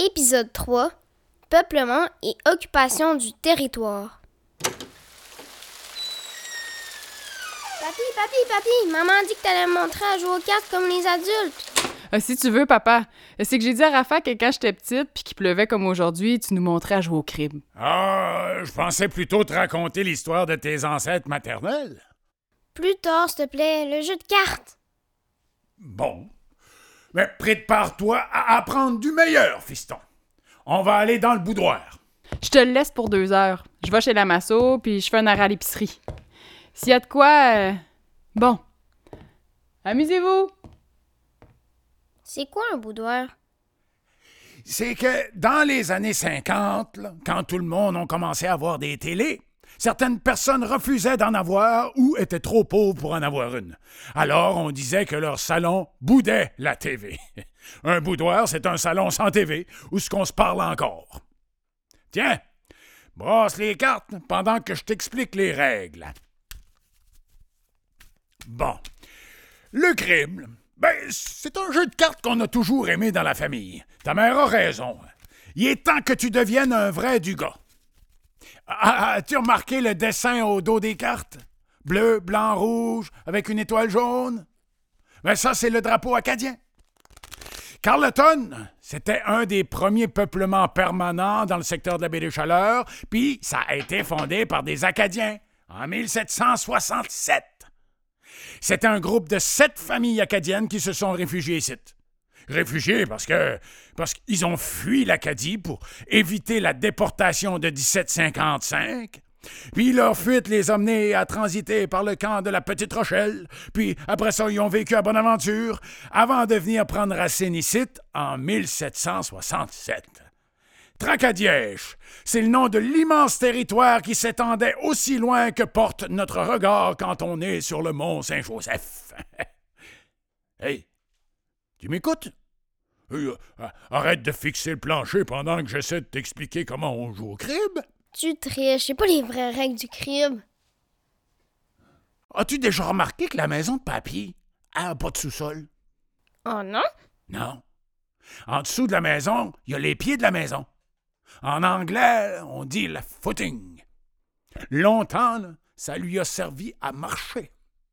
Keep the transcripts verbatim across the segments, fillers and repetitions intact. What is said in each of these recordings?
Épisode trois. Peuplement et occupation du territoire. Papi, papi, papi, maman a dit que t'allais me montrer à jouer aux cartes comme les adultes. Ah, si tu veux, papa. C'est que j'ai dit à Rafa que quand j'étais petite puis qu'il pleuvait comme aujourd'hui, tu nous montrais à jouer au crime. Ah, je pensais plutôt te raconter l'histoire de tes ancêtres maternels. Plus tard, s'il te plaît, le jeu de cartes. Bon. Mais prépare-toi à apprendre du meilleur, fiston. On va aller dans le boudoir. Je te le laisse pour deux heures. Je vais chez la Masso puis je fais un arrêt à l'épicerie. S'il y a de quoi... euh, Bon. Amusez-vous! C'est quoi un boudoir? C'est que dans les années cinquante, là, quand tout le monde a commencé à avoir des télés, certaines personnes refusaient d'en avoir ou étaient trop pauvres pour en avoir une. Alors, on disait que leur salon boudait la T V. Un boudoir, c'est un salon sans T V où ce qu'on se parle encore. Tiens, brasse les cartes pendant que je t'explique les règles. Bon. Le crime, ben, c'est un jeu de cartes qu'on a toujours aimé dans la famille. Ta mère a raison. Il est temps que tu deviennes un vrai du gars. As-tu remarqué le dessin au dos des cartes? Bleu, blanc, rouge, avec une étoile jaune? Ben ça, c'est le drapeau acadien. Carleton, c'était un des premiers peuplements permanents dans le secteur de la baie des Chaleurs, puis ça a été fondé par des Acadiens en mille sept cent soixante-sept. C'était un groupe de sept familles acadiennes qui se sont réfugiées ici. Réfugiés parce que parce qu'ils ont fui l'Acadie pour éviter la déportation de dix-sept cinquante-cinq. Puis leur fuite les a menés à transiter par le camp de la Petite Rochelle. Puis après ça, ils ont vécu à Bonaventure avant de venir prendre racine ici en mille sept cent soixante-sept. Tracadièche, c'est le nom de l'immense territoire qui s'étendait aussi loin que porte notre regard quand on est sur le mont Saint-Joseph. Hey! Tu m'écoutes? Euh, arrête de fixer le plancher pendant que j'essaie de t'expliquer comment on joue au crib. Tu triches, c'est pas les vraies règles du crime. As-tu déjà remarqué que la maison de papier a pas de sous-sol? Oh non? Non. En dessous de la maison, il y a les pieds de la maison. En anglais, on dit le footing. Longtemps, là, ça lui a servi à marcher.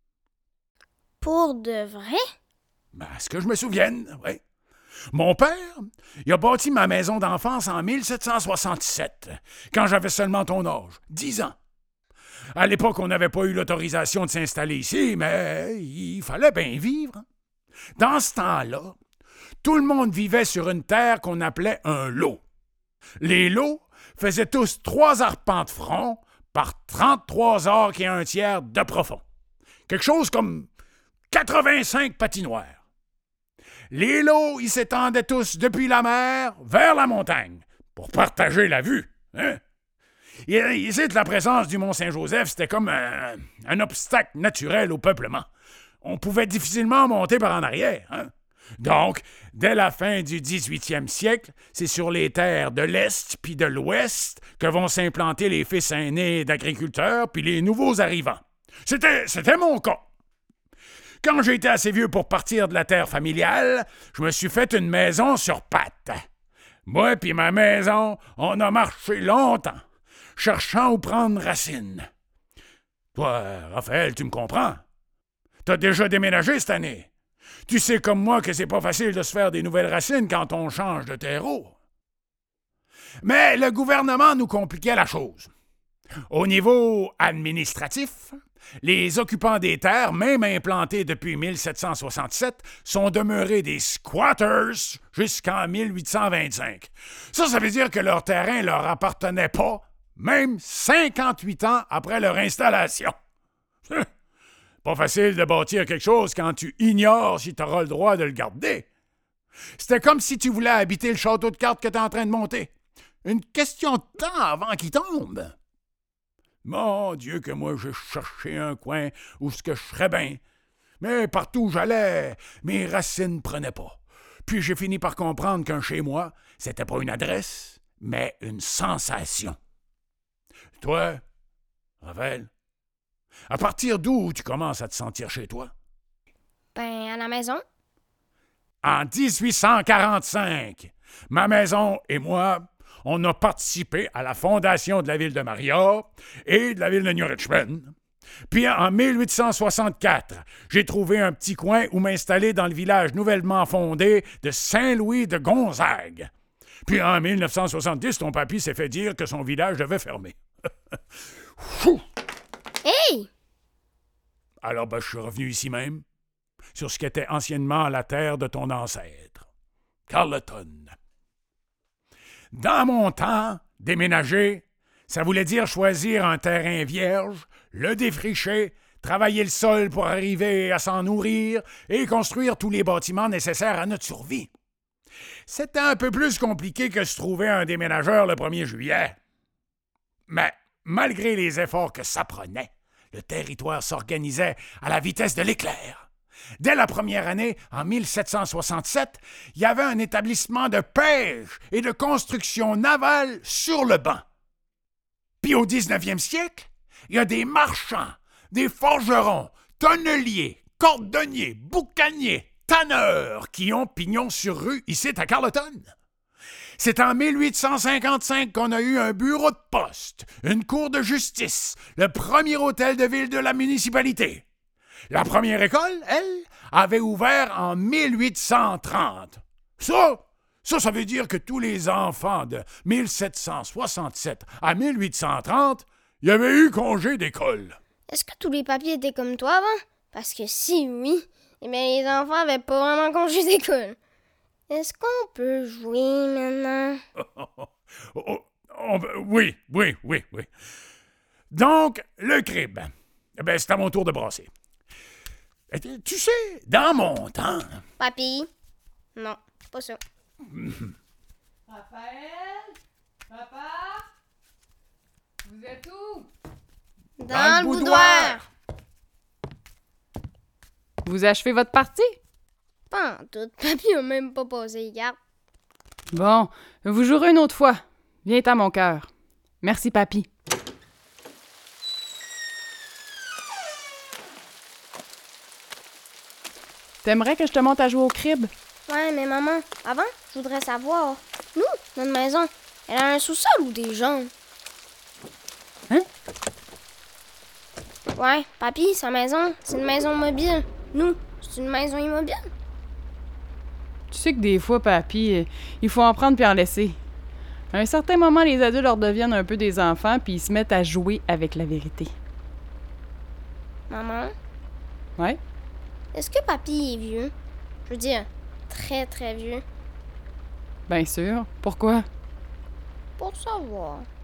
Pour de vrai? Ben, à ce que je me souvienne, oui. Mon père, il a bâti ma maison d'enfance en mille sept cent soixante-sept, quand j'avais seulement ton âge, dix ans. À l'époque, on n'avait pas eu l'autorisation de s'installer ici, mais il fallait bien vivre. Dans ce temps-là, tout le monde vivait sur une terre qu'on appelait un lot. Les lots faisaient tous trois arpents de front par trente-trois arcs et un tiers de profond. Quelque chose comme quatre-vingt-cinq patinoires. Les lots, ils s'étendaient tous depuis la mer vers la montagne pour partager la vue. Hein? Ici, la présence du Mont-Saint-Joseph, c'était comme un, un obstacle naturel au peuplement. On pouvait difficilement monter par en arrière. Hein? Donc, dès la fin du dix-huitième siècle, c'est sur les terres de l'Est puis de l'Ouest que vont s'implanter les fils aînés d'agriculteurs puis les nouveaux arrivants. C'était, c'était mon cas. Quand j'ai été assez vieux pour partir de la terre familiale, je me suis fait une maison sur pattes. Moi puis ma maison, on a marché longtemps, cherchant où prendre racine. Toi, Raphaël, tu me comprends? T'as déjà déménagé cette année. Tu sais comme moi que c'est pas facile de se faire des nouvelles racines quand on change de terreau. Mais le gouvernement nous compliquait la chose. Au niveau administratif, les occupants des terres, même implantés depuis mille sept cent soixante-sept, sont demeurés des squatters jusqu'en mille huit cent vingt-cinq. Ça, ça veut dire que leur terrain leur appartenait pas, même cinquante-huit ans après leur installation. Pas facile de bâtir quelque chose quand tu ignores si tu auras le droit de le garder. C'était comme si tu voulais habiter le château de cartes que tu es en train de monter. Une question de temps avant qu'il tombe. Mon Dieu que moi j'ai cherché un coin où ce que je serais bien. Mais partout où j'allais, mes racines prenaient pas. Puis j'ai fini par comprendre qu'un chez moi, c'était pas une adresse, mais une sensation. Toi, Raphaël, à partir d'où tu commences à te sentir chez toi? Ben, à la maison. En dix-huit cent quarante-cinq, Ma maison et moi, on a participé à la fondation de la ville de Maria et de la ville de New Richmond. Puis en mille huit cent soixante-quatre, j'ai trouvé un petit coin où m'installer dans le village nouvellement fondé de Saint-Louis de Gonzague. Puis en mille neuf cent soixante-dix, ton papy s'est fait dire que son village devait fermer. Hey! Alors ben, je suis revenu ici même, sur ce qui était anciennement la terre de ton ancêtre, Carleton. Dans mon temps, déménager, ça voulait dire choisir un terrain vierge, le défricher, travailler le sol pour arriver à s'en nourrir et construire tous les bâtiments nécessaires à notre survie. C'était un peu plus compliqué que se trouver un déménageur le premier juillet. Mais malgré les efforts que ça prenait, le territoire s'organisait à la vitesse de l'éclair. Dès la première année, en mille sept cent soixante-sept, il y avait un établissement de pêche et de construction navale sur le banc. Puis au dix-neuvième siècle, il y a des marchands, des forgerons, tonneliers, cordonniers, boucaniers, tanneurs qui ont pignon sur rue ici à Carleton. C'est en mille huit cent cinquante-cinq qu'on a eu un bureau de poste, une cour de justice, le premier hôtel de ville de la municipalité. La première école, elle, avait ouvert en mille huit cent trente. Ça, ça, ça veut dire que tous les enfants de mille sept cent soixante-sept à mille huit cent trente, il y avait eu congé d'école. Est-ce que tous les papiers étaient comme toi avant? Parce que si oui, eh bien les enfants avaient pas vraiment congé d'école. Est-ce qu'on peut jouer maintenant? Oh, oh, oh, oui, oui, oui, oui. Donc, le crib. Eh bien, c'est à mon tour de brasser. Tu sais, dans mon temps... Papy? Non, pas ça. Raphaël? Papa? Vous êtes où? Dans, Dans le le boudoir! Vous achevez votre partie? Pas en tout. Papy a même pas passé les cartes. Bon, vous jouerez une autre fois. Viens à mon cœur. Merci, papy. T'aimerais que je te monte à jouer au crib? Ouais, mais maman, avant, je voudrais savoir. Nous, notre maison, elle a un sous-sol ou des jambes? Hein? Ouais, papy, sa maison, c'est une maison mobile. Nous, c'est une maison immobile. Tu sais que des fois, papy, euh, il faut en prendre puis en laisser. À un certain moment, les adultes leur deviennent un peu des enfants puis ils se mettent à jouer avec la vérité. Maman, Ouais? est-ce que papy est vieux? Je veux dire, très très vieux. Bien sûr. Pourquoi? Pour savoir.